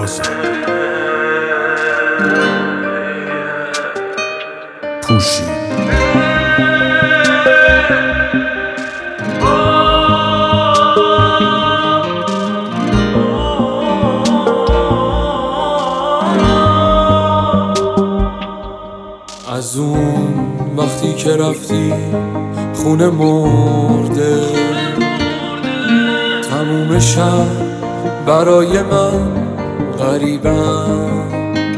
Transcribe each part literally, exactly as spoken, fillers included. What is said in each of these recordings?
پادکست پوشی. از اون وقتی که رفتی خونه مرده، تموم شب برای من غریبم.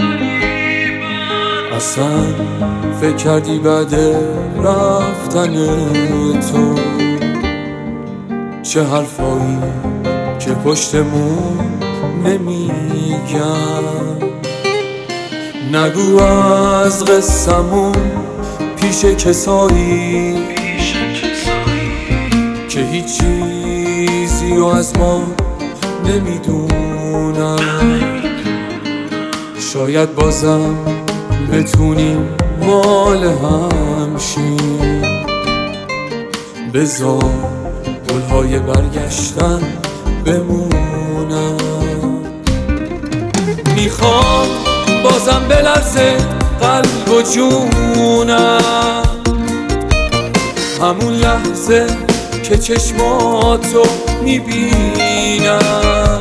اصلا فکر کردی بعد رفتن تو چه حرفایی که پشتمون نمیگم؟ نگو از قصمون پیش کسایی که هیچ چیزی رو از ما نمیدونم. شاید بازم بتونیم مال هم شیم. بذار گلهای برگشتن بمونم. میخوام بازم بلرزه قلب و جونم، همون لحظه که چشماتو میبینم.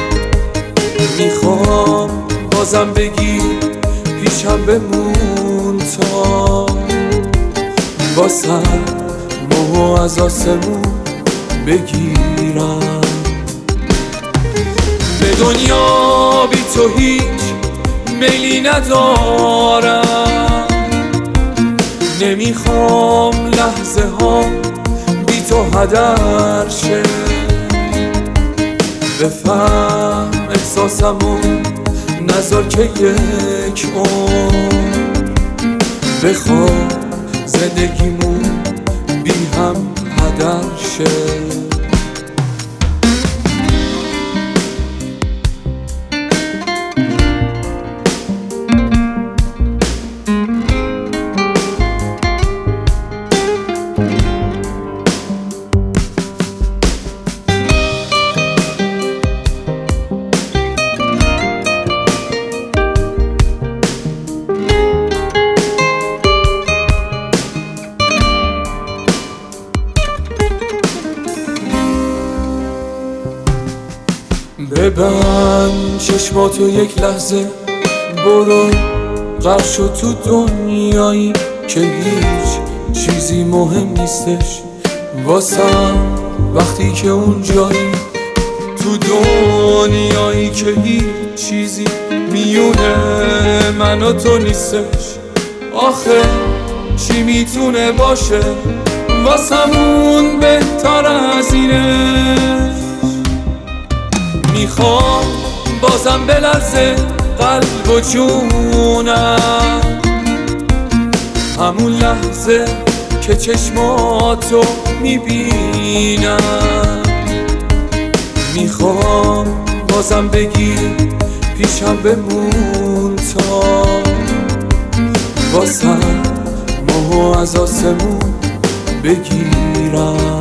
میخوام بازم بگی پیشم بمون تا واسم ماهو از آسمون بگیرم. به دنیا بی تو هیچ میلی ندارم. نمیخوام لحظه ها بی تو هدر شه. بفهم احساسمو نذار که یک عمر بخوام زندگیمون بی هم هدر شه. ببند چشماتو یک لحظه، برو غرق شو تو دنیایی که هیچ چیزی مهم نیستش واسم. وقتی که اونجایی تو دنیایی که هیچ چیزی میونه من و تو نیستش. آخه چی میتونه باشه واسمون بهتر از اینه؟ میخوام بازم بلرزه قلب و جونم، همون لحظه که چشماتو میبینم. میخوام بازم بگی پیشم بمون تا واسم ماهو از آسمون بگیرم.